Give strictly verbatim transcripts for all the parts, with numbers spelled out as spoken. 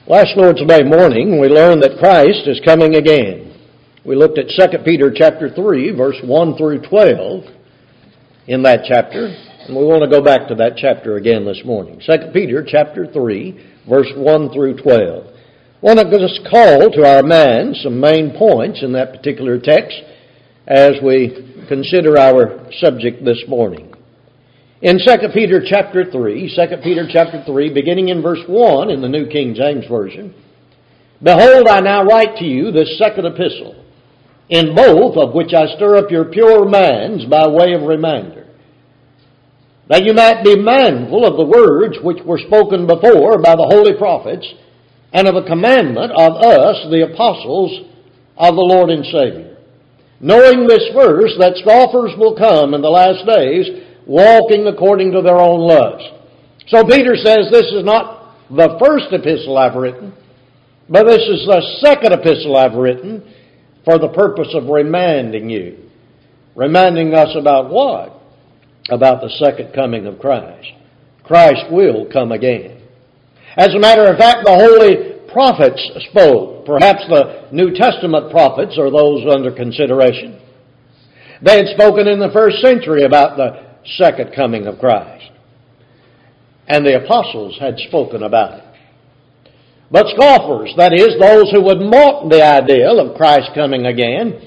Last Lord's Day morning, we learned that Christ is coming again. We looked at Second Peter chapter three, verse one through twelve in that chapter, and we want to go back to that chapter again this morning. Second Peter chapter three, verse one through twelve. I want to just call to our minds some main points in that particular text as we consider our subject this morning. In Second Peter chapter three, Second Peter chapter three, beginning in verse one in the New King James Version, "Behold, I now write to you this second epistle, in both of which I stir up your pure minds by way of reminder, that you might be mindful of the words which were spoken before by the holy prophets, and of a commandment of us, the apostles of the Lord and Savior, knowing this verse, that scoffers will come in the last days, walking according to their own lust." So Peter says this is not the first epistle I've written, but this is the second epistle I've written for the purpose of reminding you. Reminding us about what? About the second coming of Christ. Christ will come again. As a matter of fact, the holy prophets spoke. Perhaps the New Testament prophets are those under consideration. They had spoken in the first century about the second coming of Christ. And the apostles had spoken about it. But scoffers, that is, those who would mock the ideal of Christ coming again,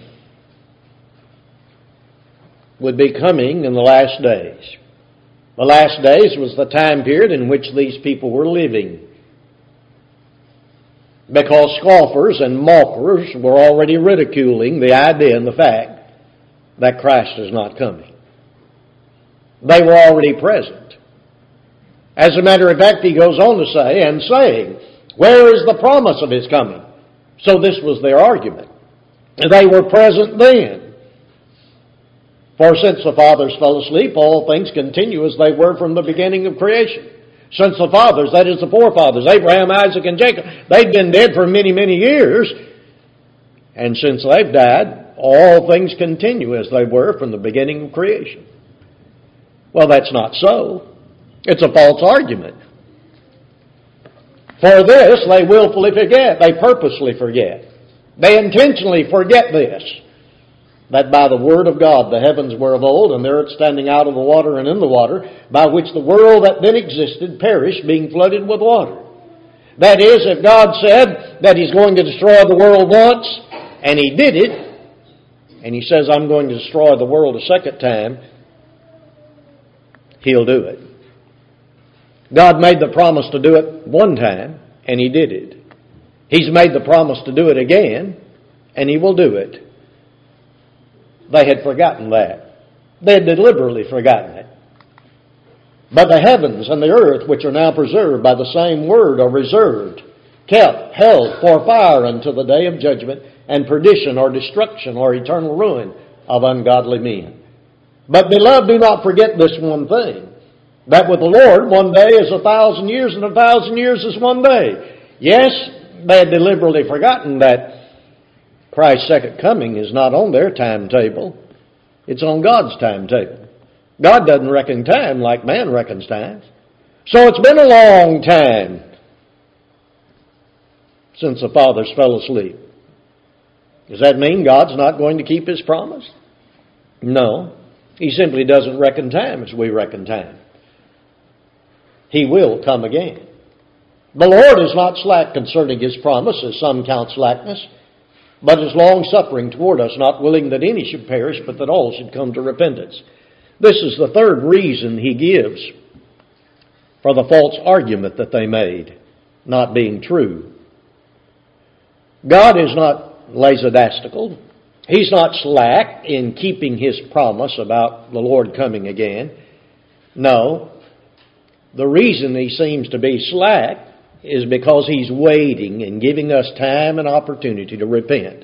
would be coming in the last days. The last days was the time period in which these people were living, because scoffers and mockers were already ridiculing the idea and the fact that Christ is not coming. They were already present. As a matter of fact, he goes on to say, and saying, "Where is the promise of his coming?" So this was their argument. They were present then. "For since the fathers fell asleep, all things continue as they were from the beginning of creation." Since the fathers, that is the forefathers, Abraham, Isaac, and Jacob, they'd been dead for many, many years. And since they've died, all things continue as they were from the beginning of creation. Well, that's not so. It's a false argument. For this, they willfully forget. They purposely forget. They intentionally forget this, that by the word of God the heavens were of old, and the earth standing out of the water and in the water, by which the world that then existed perished, being flooded with water. That is, if God said that He's going to destroy the world once, and He did it, and He says, "I'm going to destroy the world a second time," He'll do it. God made the promise to do it one time, and He did it. He's made the promise to do it again, and He will do it. They had forgotten that. They had deliberately forgotten it. But the heavens and the earth, which are now preserved by the same word, are reserved, kept, held for fire until the day of judgment and perdition or destruction or eternal ruin of ungodly men. But beloved, do not forget this one thing, that with the Lord one day is a thousand years, and a thousand years is one day. Yes, they had deliberately forgotten that Christ's second coming is not on their timetable. It's on God's timetable. God doesn't reckon time like man reckons time. So it's been a long time since the fathers fell asleep. Does that mean God's not going to keep His promise? No. He simply doesn't reckon time as we reckon time. He will come again. The Lord is not slack concerning His promise, as some count slackness, but is long-suffering toward us, not willing that any should perish, but that all should come to repentance. This is the third reason He gives for the false argument that they made not being true. God is not lackadaisical. He's not slack in keeping His promise about the Lord coming again. No. The reason He seems to be slack is because He's waiting and giving us time and opportunity to repent.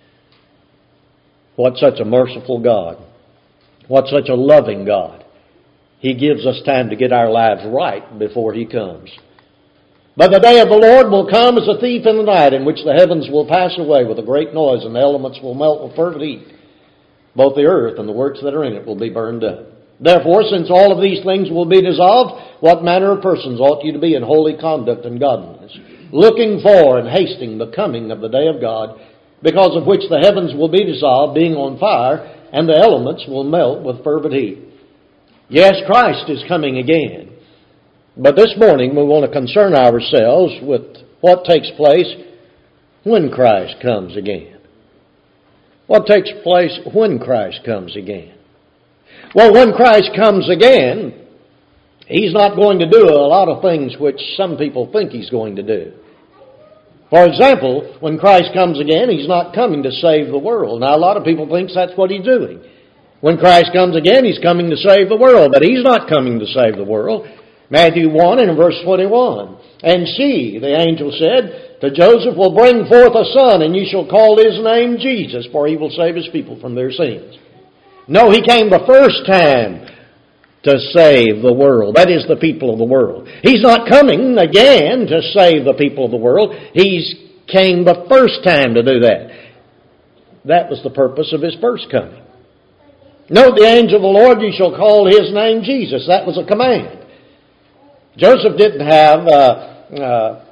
What such a merciful God. What such a loving God. He gives us time to get our lives right before He comes. But the day of the Lord will come as a thief in the night, in which the heavens will pass away with a great noise, and the elements will melt with fervent heat. Both the earth and the works that are in it will be burned up. Therefore, since all of these things will be dissolved, what manner of persons ought you to be in holy conduct and godliness, looking for and hasting the coming of the day of God, because of which the heavens will be dissolved, being on fire, and the elements will melt with fervent heat. Yes, Christ is coming again. But this morning we want to concern ourselves with what takes place when Christ comes again. What takes place when Christ comes again? Well, when Christ comes again, He's not going to do a lot of things which some people think He's going to do. For example, when Christ comes again, He's not coming to save the world. Now, a lot of people think that's what He's doing. When Christ comes again, He's coming to save the world, but He's not coming to save the world. Matthew one and verse twenty-one. And see, the angel said to Joseph, will bring forth a son, and you shall call his name Jesus, for he will save his people from their sins. No, He came the first time to save the world. That is, the people of the world. He's not coming again to save the people of the world. He's came the first time to do that. That was the purpose of His first coming. Note, the angel of the Lord, you shall call his name Jesus. That was a command. Joseph didn't have, uh, uh,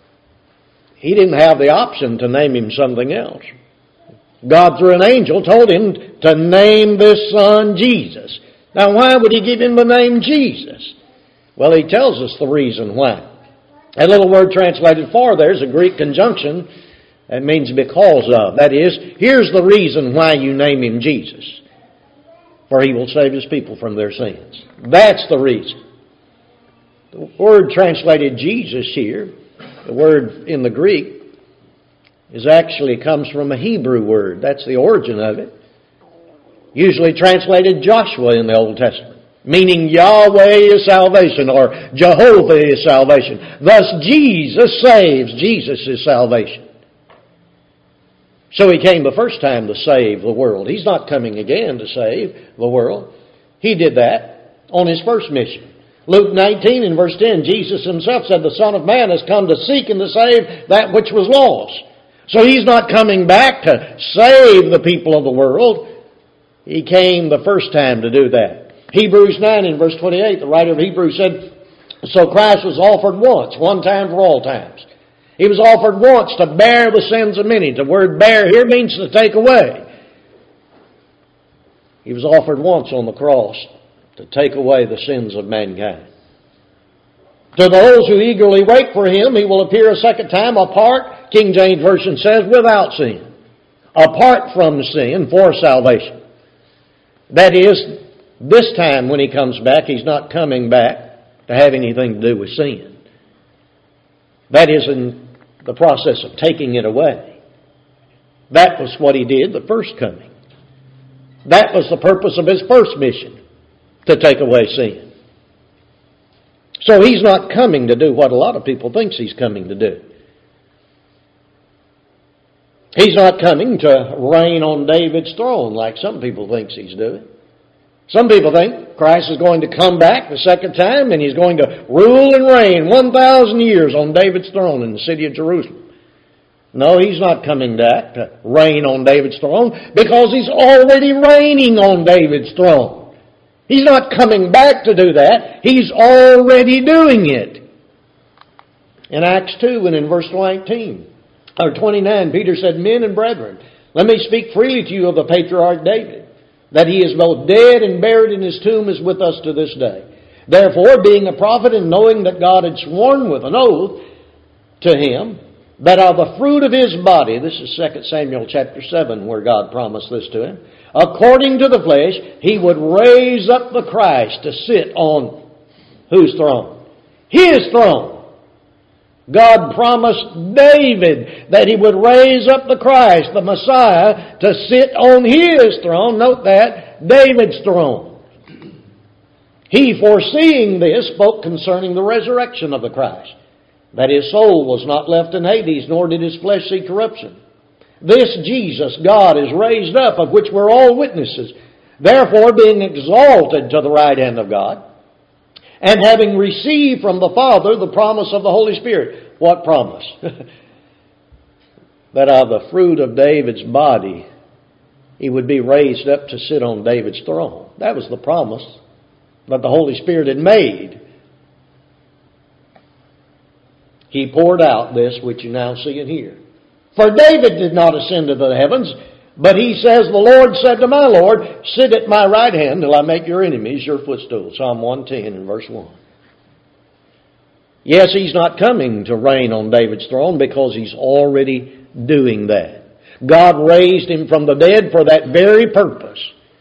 he didn't have the option to name him something else. God, through an angel, told him to name this son Jesus. Now, why would He give him the name Jesus? Well, He tells us the reason why. That little word translated for there is a Greek conjunction that means because of. That is, here's the reason why you name him Jesus. For He will save His people from their sins. That's the reason. The word translated Jesus here, the word in the Greek, is actually comes from a Hebrew word. That's the origin of it. Usually translated Joshua in the Old Testament, meaning Yahweh is salvation, or Jehovah is salvation. Thus Jesus saves. Jesus is salvation. So He came the first time to save the world. He's not coming again to save the world. He did that on His first mission. Luke nineteen and verse ten, Jesus Himself said, the Son of Man has come to seek and to save that which was lost. So He's not coming back to save the people of the world. He came the first time to do that. Hebrews nine and verse twenty-eight, the writer of Hebrews said, so Christ was offered once, one time for all times. He was offered once to bear the sins of many. The word bear here means to take away. He was offered once on the cross to take away the sins of mankind. To those who eagerly wait for Him, He will appear a second time apart, King James Version says, without sin. Apart from sin for salvation. That is, this time when He comes back, He's not coming back to have anything to do with sin. That is in the process of taking it away. That was what He did the first coming. That was the purpose of His first mission, to take away sin. So He's not coming to do what a lot of people think He's coming to do. He's not coming to reign on David's throne like some people think He's doing. Some people think Christ is going to come back the second time and He's going to rule and reign one thousand years on David's throne in the city of Jerusalem. No, He's not coming back to reign on David's throne because He's already reigning on David's throne. He's not coming back to do that. He's already doing it. In Acts two and in verse nineteen, or twenty-nine, Peter said, men and brethren, let me speak freely to you of the patriarch David, that he is both dead and buried, and his tomb is with us to this day. Therefore, being a prophet and knowing that God had sworn with an oath to him, that of the fruit of his body, this is Second Samuel chapter seven where God promised this to him, according to the flesh, He would raise up the Christ to sit on whose throne? His throne. God promised David that He would raise up the Christ, the Messiah, to sit on His throne. Note that, David's throne. He, foreseeing this, spoke concerning the resurrection of the Christ, that His soul was not left in Hades, nor did His flesh see corruption. This Jesus God is raised up, of which we're all witnesses. Therefore, being exalted to the right hand of God, and having received from the Father the promise of the Holy Spirit. What promise? That of the fruit of David's body, He would be raised up to sit on David's throne. That was the promise that the Holy Spirit had made. He poured out this which you now see and hear. For David did not ascend to the heavens, but he says, the Lord said to my Lord, sit at my right hand till I make your enemies your footstool. Psalm one ten and verse one. Yes, He's not coming to reign on David's throne because He's already doing that. God raised Him from the dead for that very purpose.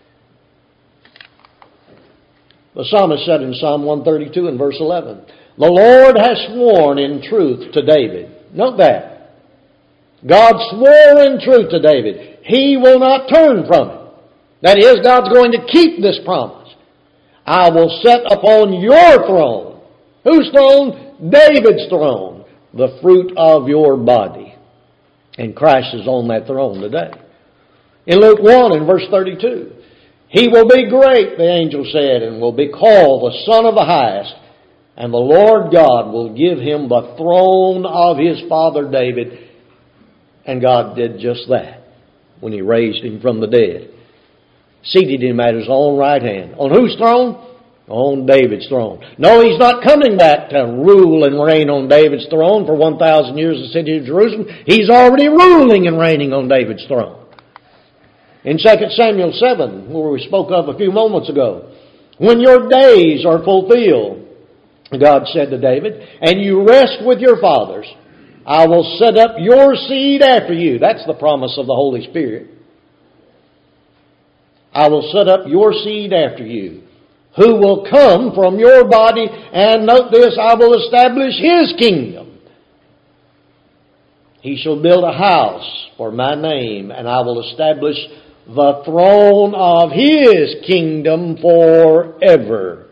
The psalmist said in Psalm one thirty-two and verse eleven, the Lord has sworn in truth to David. Note that. God swore in truth to David. He will not turn from it. That is, God's going to keep this promise. I will set upon your throne. Whose throne? David's throne. The fruit of your body. And Christ is on that throne today. In Luke one and verse thirty-two, He will be great, the angel said, and will be called the Son of the Highest. And the Lord God will give Him the throne of His father David. And God did just that when He raised Him from the dead. Seated Him at His own right hand. On whose throne? On David's throne. No, He's not coming back to rule and reign on David's throne for one thousand years in the city of Jerusalem. He's already ruling and reigning on David's throne. In Second Samuel seven, where we spoke of a few moments ago, when your days are fulfilled, God said to David, and you rest with your fathers, I will set up your seed after you. That's the promise of the Holy Spirit. I will set up your seed after you, who will come from your body, and note this, I will establish His kingdom. He shall build a house for my name, and I will establish the throne of His kingdom forever.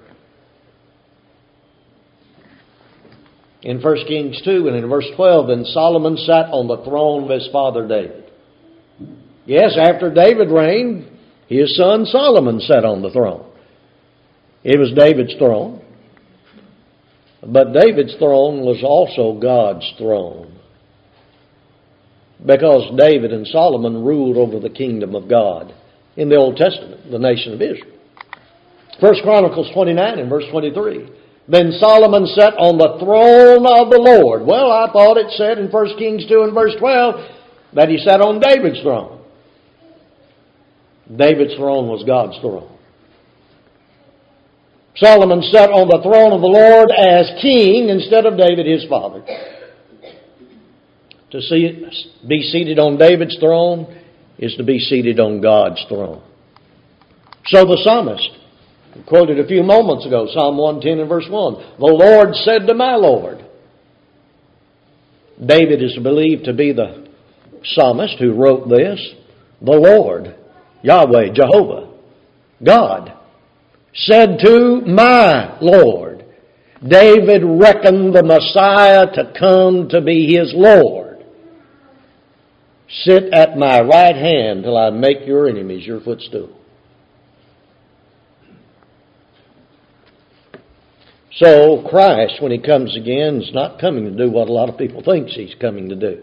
In First Kings two and in verse twelve, then Solomon sat on the throne of his father David. Yes, after David reigned, his son Solomon sat on the throne. It was David's throne. But David's throne was also God's throne. Because David and Solomon ruled over the kingdom of God in the Old Testament, the nation of Israel. First Chronicles twenty-nine and verse twenty-three. Then Solomon sat on the throne of the Lord. Well, I thought it said in First Kings two and verse twelve that he sat on David's throne. David's throne was God's throne. Solomon sat on the throne of the Lord as king instead of David his father. To see, be seated on David's throne is to be seated on God's throne. So the psalmist quoted a few moments ago, Psalm one ten and verse one, the Lord said to my Lord. David is believed to be the psalmist who wrote this. The Lord, Yahweh, Jehovah, God, said to my Lord. David reckoned the Messiah to come to be his Lord. Sit at my right hand till I make your enemies your footstool. So Christ, when He comes again, is not coming to do what a lot of people think He's coming to do.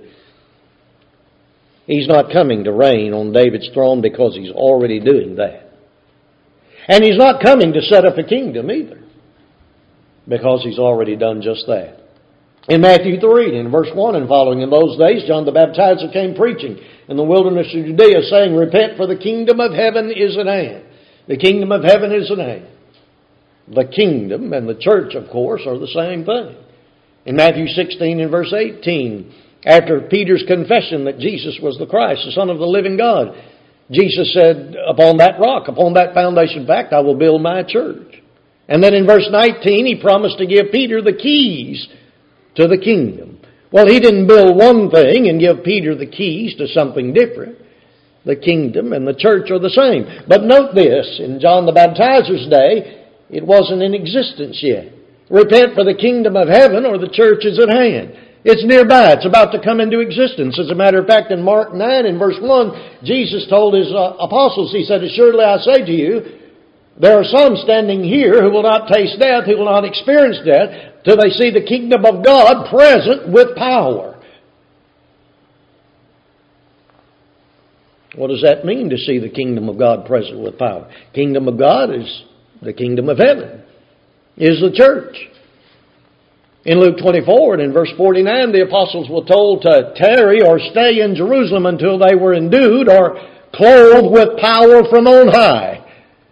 He's not coming to reign on David's throne because He's already doing that. And He's not coming to set up a kingdom either because He's already done just that. In Matthew three, in verse one and following, in those days, John the Baptizer came preaching in the wilderness of Judea, saying, repent, for the kingdom of heaven is at hand. The kingdom of heaven is at hand. The kingdom and the church, of course, are the same thing. In Matthew sixteen and verse eighteen, after Peter's confession that Jesus was the Christ, the Son of the living God, Jesus said, upon that rock, upon that foundation fact, I will build my church. And then in verse nineteen, He promised to give Peter the keys to the kingdom. Well, He didn't build one thing and give Peter the keys to something different. The kingdom and the church are the same. But note this, in John the Baptizer's day, it wasn't in existence yet. Repent, for the kingdom of heaven or the church is at hand. It's nearby. It's about to come into existence. As a matter of fact, in Mark nine and verse one, Jesus told His uh, apostles, He said, assuredly I say to you, there are some standing here who will not taste death, who will not experience death, till they see the kingdom of God present with power. What does that mean, to see the kingdom of God present with power? Kingdom of God is the kingdom of heaven, is the church. In Luke twenty-four and in verse forty-nine, the apostles were told to tarry or stay in Jerusalem until they were endued or clothed with power from on high.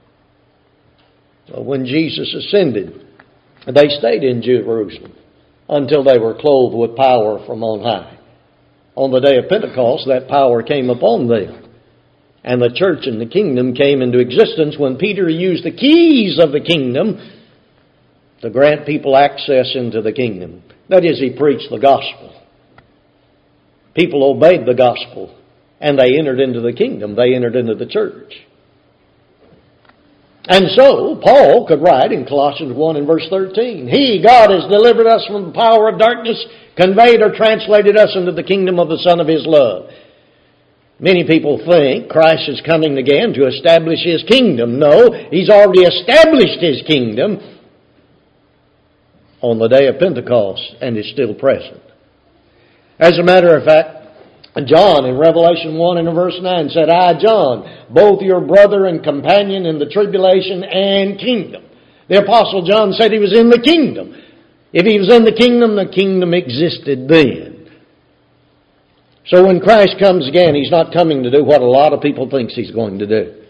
So when Jesus ascended, they stayed in Jerusalem until they were clothed with power from on high. On the day of Pentecost, that power came upon them. And the church and the kingdom came into existence when Peter used the keys of the kingdom to grant people access into the kingdom. That is, he preached the gospel. People obeyed the gospel and they entered into the kingdom. They entered into the church. And so, Paul could write in Colossians one and verse thirteen, He, God, has delivered us from the power of darkness, conveyed or translated us into the kingdom of the Son of His love. Many people think Christ is coming again to establish His kingdom. No, He's already established His kingdom on the day of Pentecost and is still present. As a matter of fact, John in Revelation one and verse nine said, I, John, both your brother and companion in the tribulation and kingdom. The Apostle John said he was in the kingdom. If he was in the kingdom, the kingdom existed then. So when Christ comes again, He's not coming to do what a lot of people think He's going to do.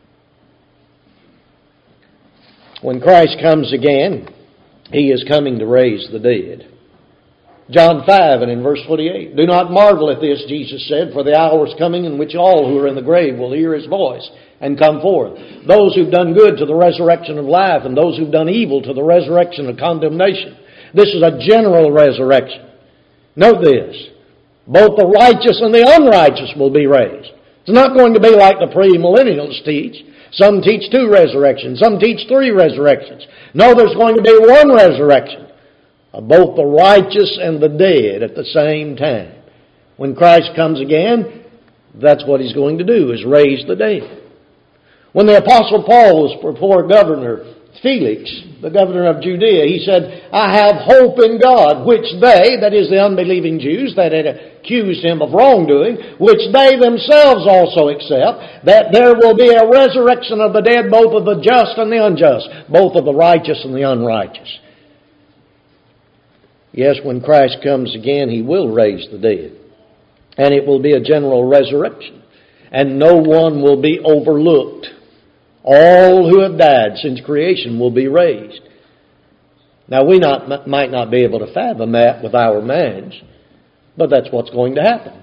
When Christ comes again, He is coming to raise the dead. John five and in verse twenty-eight, Do not marvel at this, Jesus said, for the hour is coming in which all who are in the grave will hear His voice and come forth. Those who've done good to the resurrection of life, and those who've done evil to the resurrection of condemnation. This is a general resurrection. Note this. Both the righteous and the unrighteous will be raised. It's not going to be like the premillennials teach. Some teach two resurrections. Some teach three resurrections. No, there's going to be one resurrection of both the righteous and the dead at the same time. When Christ comes again, that's what He's going to do, is raise the dead. When the Apostle Paul was before Governor Felix, the governor of Judea, he said, I have hope in God, which they, that is the unbelieving Jews that had accused him of wrongdoing, which they themselves also accept, that there will be a resurrection of the dead, both of the just and the unjust, both of the righteous and the unrighteous. Yes, when Christ comes again, He will raise the dead. And it will be a general resurrection. And no one will be overlooked. All who have died since creation will be raised. Now, we not, might not be able to fathom that with our minds, but that's what's going to happen.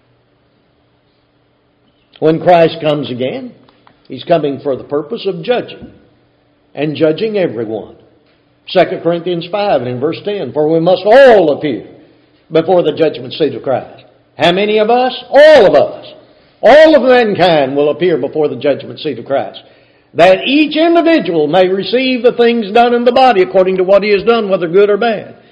When Christ comes again, He's coming for the purpose of judging, and judging everyone. Second Corinthians five and in verse ten, For we must all appear before the judgment seat of Christ. How many of us? All of us. All of mankind will appear before the judgment seat of Christ. That each individual may receive the things done in the body according to what he has done, whether good or bad.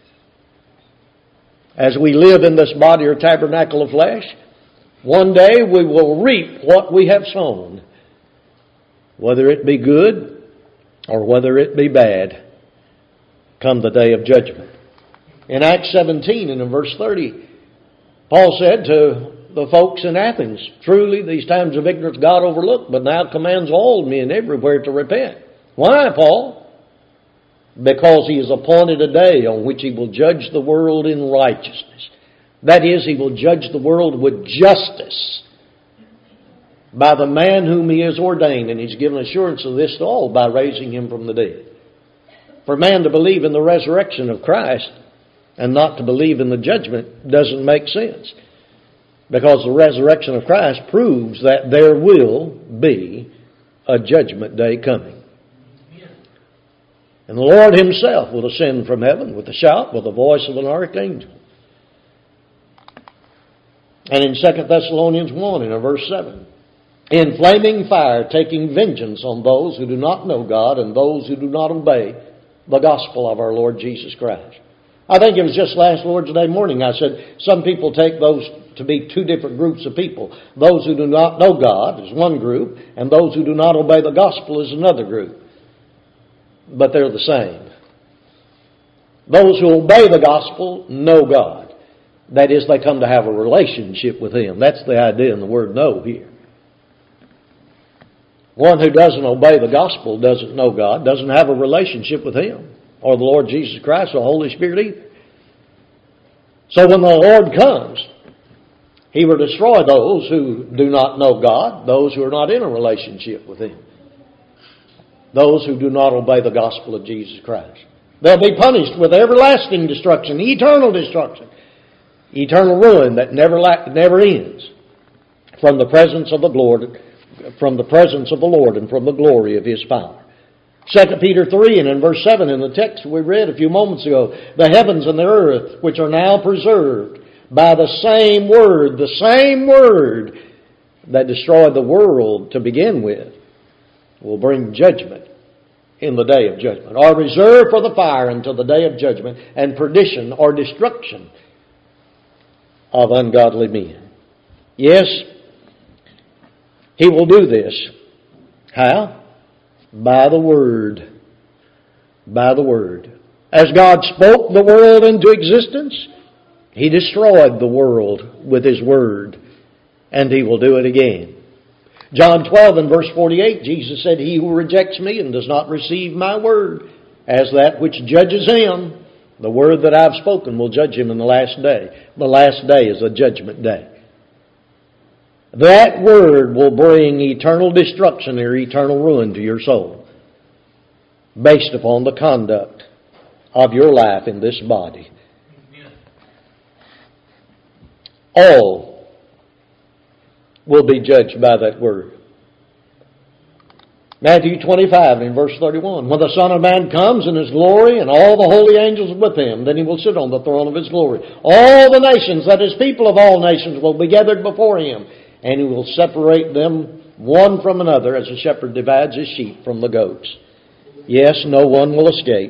As we live in this body or tabernacle of flesh, one day we will reap what we have sown, whether it be good or whether it be bad, come the day of judgment. In Acts seventeen and in verse thirty, Paul said to the folks in Athens, Truly these times of ignorance God overlooked, but now commands all men everywhere to repent. Why, Paul? Because He has appointed a day on which He will judge the world in righteousness. That is, He will judge the world with justice by the man whom He has ordained, and He's given assurance of this to all by raising Him from the dead. For man to believe in the resurrection of Christ and not to believe in the judgment doesn't make sense. Because the resurrection of Christ proves that there will be a judgment day coming. And the Lord Himself will ascend from heaven with a shout, with the voice of an archangel. And in Second Thessalonians one, in verse seven, in flaming fire, taking vengeance on those who do not know God and those who do not obey the gospel of our Lord Jesus Christ. I think it was just last Lord's Day morning I said some people take those to be two different groups of people. Those who do not know God is one group, and those who do not obey the gospel is another group. But they're the same. Those who obey the gospel know God. That is, they come to have a relationship with Him. That's the idea in the word know here. One who doesn't obey the gospel doesn't know God, doesn't have a relationship with Him. or the Lord Jesus Christ or the Holy Spirit either. So when the Lord comes, He will destroy those who do not know God, those who are not in a relationship with Him, those who do not obey the gospel of Jesus Christ. They'll be punished with everlasting destruction, eternal destruction, eternal ruin that never la- never ends from the presence of the Lord, from the presence of the Lord and from the glory of His power. Second Peter three and in verse seven in the text we read a few moments ago, the heavens and the earth which are now preserved by the same word, the same word that destroyed the world to begin with, will bring judgment in the day of judgment, are reserved for the fire until the day of judgment and perdition or destruction of ungodly men. Yes, He will do this. How? By the Word. By the Word. As God spoke the world into existence, He destroyed the world with His Word, and He will do it again. John twelve and verse forty-eight, Jesus said, He who rejects me and does not receive my word as that which judges him, the word that I've spoken will judge him in the last day. The last day is a judgment day. That word will bring eternal destruction or eternal ruin to your soul based upon the conduct of your life in this body. All will be judged by that word. Matthew twenty-five in verse thirty-one. When the Son of Man comes in His glory and all the holy angels with Him, then He will sit on the throne of His glory. All the nations, that is, people of all nations, will be gathered before Him, and He will separate them one from another as a shepherd divides his sheep from the goats. Yes, no one will escape.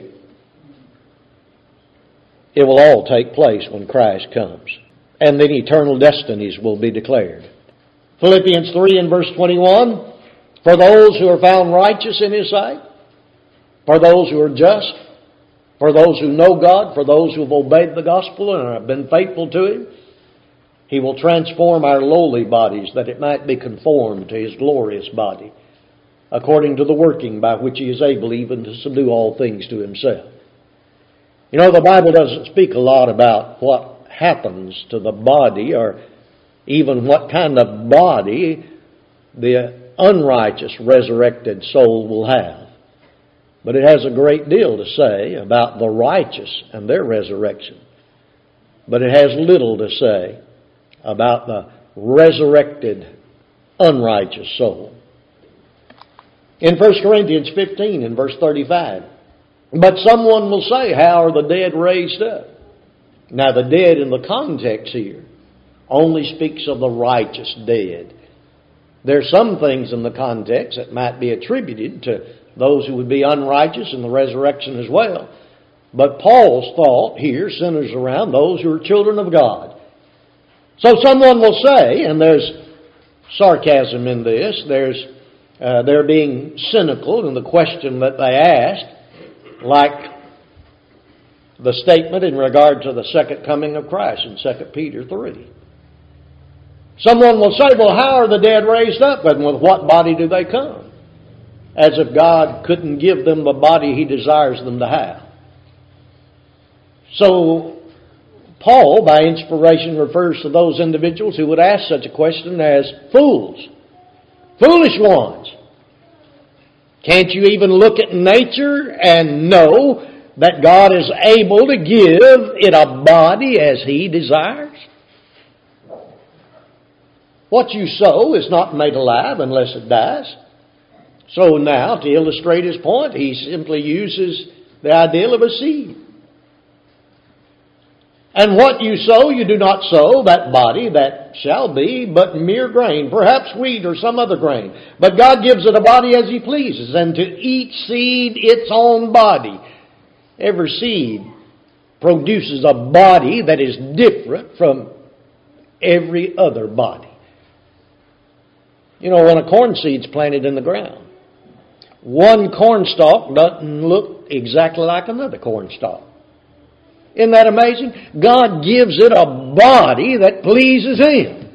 It will all take place when Christ comes. And then eternal destinies will be declared. Philippians three and verse twenty-one, for those who are found righteous in His sight, for those who are just, for those who know God, for those who have obeyed the gospel and have been faithful to Him, He will transform our lowly bodies that it might be conformed to His glorious body, according to the working by which He is able even to subdue all things to Himself. You know, the Bible doesn't speak a lot about what happens to the body or even what kind of body the unrighteous resurrected soul will have. But it has a great deal to say about the righteous and their resurrection. But it has little to say about the resurrected unrighteous soul. In First Corinthians fifteen and verse thirty-five, but someone will say, how are the dead raised up? Now the dead in the context here only speaks of the righteous dead. There are some things in the context that might be attributed to those who would be unrighteous in the resurrection as well. But Paul's thought here centers around those who are children of God. So someone will say, and there's sarcasm in this, there's uh, they're being cynical in the question that they ask, like the statement in regard to the second coming of Christ in Second Peter three. Someone will say, well, how are the dead raised up, and with what body do they come? As if God couldn't give them the body He desires them to have. So, Paul, by inspiration, refers to those individuals who would ask such a question as fools. Foolish ones. Can't you even look at nature and know that God is able to give it a body as He desires? What you sow is not made alive unless it dies. So now, to illustrate his point, he simply uses the ideal of a seed. And what you sow, you do not sow that body that shall be, but mere grain, perhaps wheat or some other grain. But God gives it a body as He pleases, and to each seed its own body. Every seed produces a body that is different from every other body. You know, when a corn seed's planted in the ground, one corn stalk doesn't look exactly like another corn stalk. Isn't that amazing? God gives it a body that pleases Him.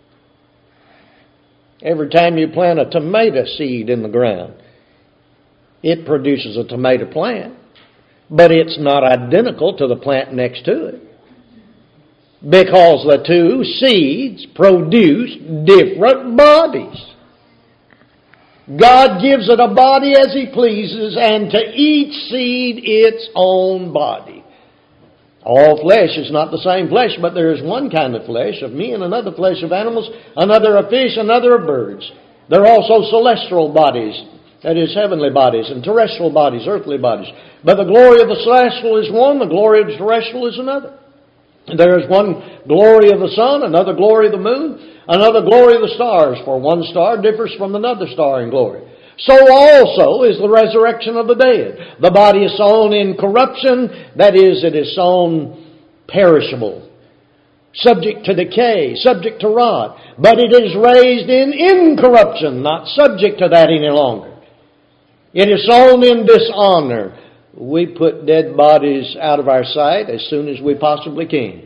Every time you plant a tomato seed in the ground, It produces a tomato plant, but it's not identical to the plant next to it. Because the two seeds produce different bodies. God gives it a body as He pleases, and to each seed its own body. All flesh is not the same flesh, but there is one kind of flesh of men, another flesh of animals, another of fish, another of birds. There are also celestial bodies, that is, heavenly bodies, and terrestrial bodies, earthly bodies. But the glory of the celestial is one, the glory of the terrestrial is another. There is one glory of the sun, another glory of the moon, another glory of the stars, for one star differs from another star in glory. So also is the resurrection of the dead. The body is sown in corruption, that is, it is sown perishable, subject to decay, subject to rot. But it is raised in incorruption, not subject to that any longer. It is sown in dishonor. We put dead bodies out of our sight as soon as we possibly can.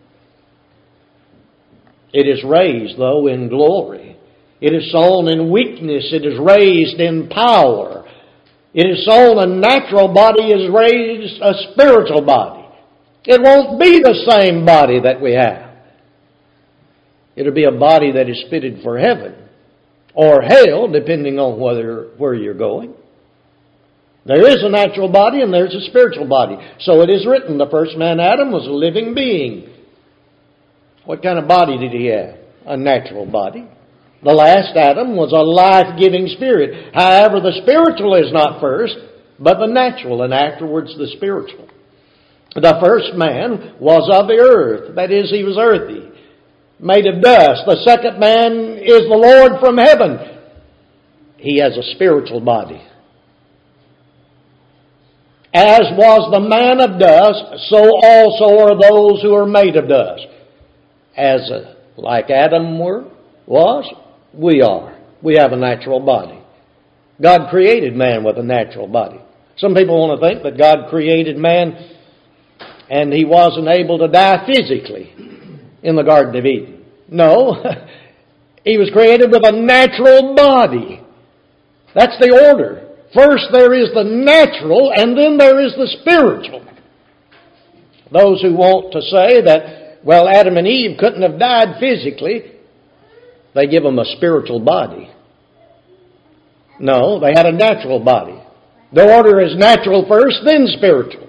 It is raised, though, in glory. It is sown in weakness. It is raised in power. It is sown a natural body, is raised a spiritual body. It won't be the same body that we have. It'll be a body that is fitted for heaven or hell, depending on whether where you're going. There is a natural body and there's a spiritual body. So it is written, the first man, Adam, was a living being. What kind of body did he have? A natural body. The last Adam was a life-giving spirit. However, the spiritual is not first, but the natural, and afterwards the spiritual. The first man was of the earth. That is, he was earthy, made of dust. The second man is the Lord from heaven. He has a spiritual body. As was the man of dust, so also are those who are made of dust. As uh, like Adam were, was, we are. We have a natural body. God created man with a natural body. Some people want to think that God created man and he wasn't able to die physically in the Garden of Eden. No, he was created with a natural body. That's the order. First there is the natural, and then there is the spiritual. Those who want to say that, well, Adam and Eve couldn't have died physically, they give them a spiritual body. No, they had a natural body. The order is natural first, then spiritual.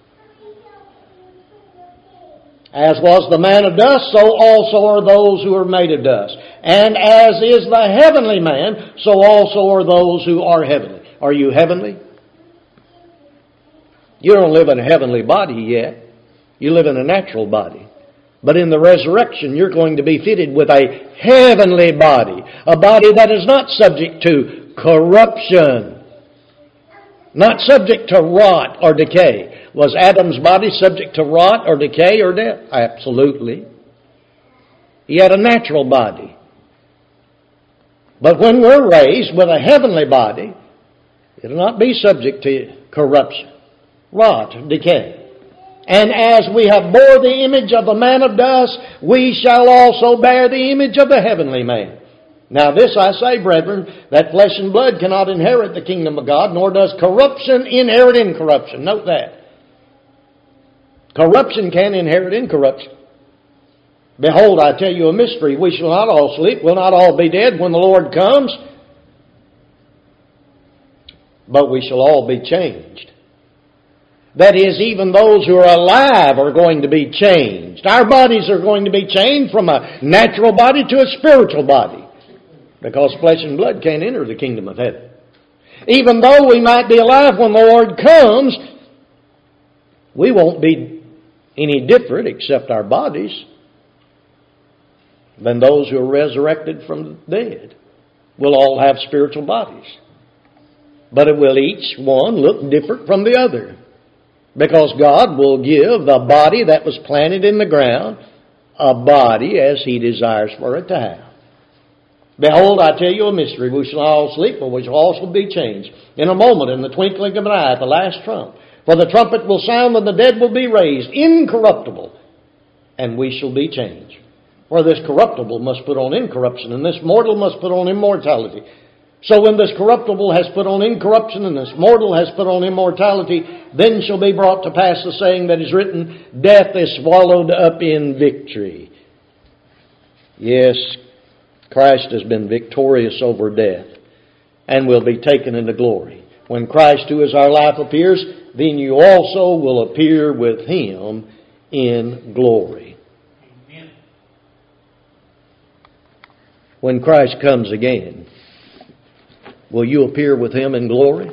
As was the man of dust, so also are those who are made of dust. And as is the heavenly man, so also are those who are heavenly. Are you heavenly? You don't live in a heavenly body yet. You live in a natural body. But in the resurrection, you're going to be fitted with a heavenly body. A body that is not subject to corruption. Not subject to rot or decay. Was Adam's body subject to rot or decay or death? Absolutely. He had a natural body. But when we're raised with a heavenly body, it'll not be subject to corruption, rot, decay. And as we have bore the image of the man of dust, we shall also bear the image of the heavenly man. Now this I say, brethren, that flesh and blood cannot inherit the kingdom of God, nor does corruption inherit incorruption. Note that. Corruption can inherit incorruption. Behold, I tell you a mystery. We shall not all sleep, we'll not all be dead when the Lord comes, but we shall all be changed. That is, even those who are alive are going to be changed. Our bodies are going to be changed from a natural body to a spiritual body, because flesh and blood can't enter the kingdom of heaven. Even though we might be alive when the Lord comes, we won't be any different, except our bodies, than those who are resurrected from the dead. We'll all have spiritual bodies. But it will each one look different from the other. Because God will give the body that was planted in the ground a body as He desires for it to have. Behold, I tell you a mystery. We shall all sleep, but we shall also be changed. In a moment, in the twinkling of an eye, at the last trump. For the trumpet will sound, and the dead will be raised, incorruptible, and we shall be changed. For this corruptible must put on incorruption, and this mortal must put on immortality. So when this corruptible has put on incorruption and this mortal has put on immortality, then shall be brought to pass the saying that is written, death is swallowed up in victory. Yes, Christ has been victorious over death and will be taken into glory. When Christ, who is our life, appears, then you also will appear with Him in glory. Amen. When Christ comes again, will you appear with Him in glory?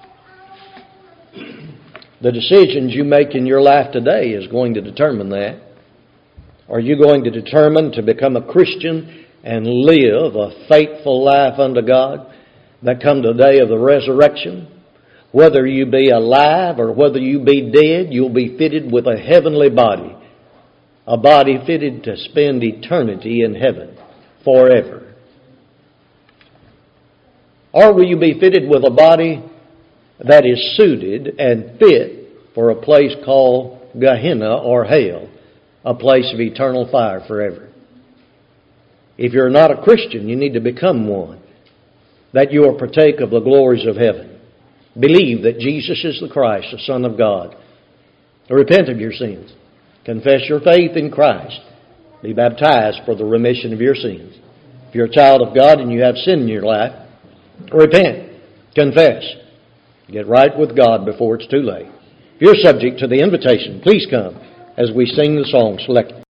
The decisions you make in your life today is going to determine that. Are you going to determine to become a Christian and live a faithful life unto God that come the day of the resurrection? Whether you be alive or whether you be dead, you'll be fitted with a heavenly body. A body fitted to spend eternity in heaven forever. Or will you be fitted with a body that is suited and fit for a place called Gehenna or hell, a place of eternal fire forever? If you're not a Christian, you need to become one, that you will partake of the glories of heaven. Believe that Jesus is the Christ, the Son of God. Repent of your sins. Confess your faith in Christ. Be baptized for the remission of your sins. If you're a child of God and you have sin in your life, repent. Confess. Get right with God before it's too late. If you're subject to the invitation, please come as we sing the song selected.